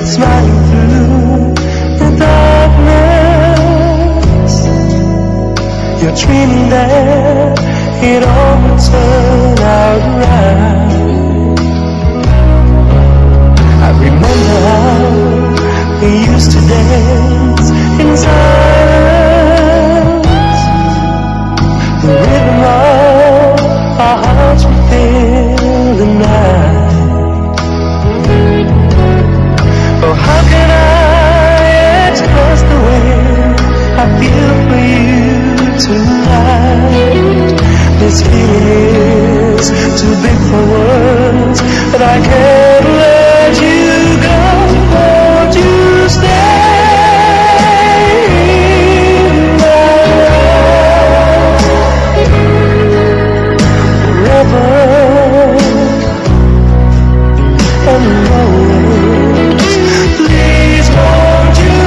smiling through the darkness. You're dreaming that it all would turn out right. I remember how we used to dance in silence. The rhythm of our hearts would fill the night. Oh, how can I express the way I feel for you tonight? This feeling is too big for words, but I can't let you go. Won't you stay in my life forever and always? Please, won't you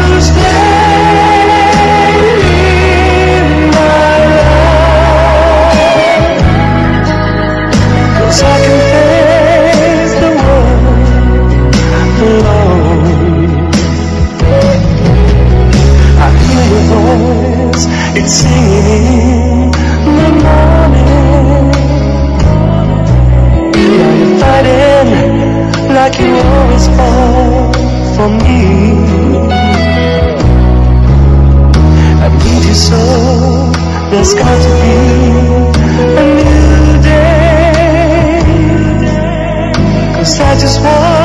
stay in my life? 'Cause I can face the world alone. I hear your voice, it's singing in the morning. Now you're fighting like you always fought for me. I need you so, there's got to be a new day. 'Cause I just want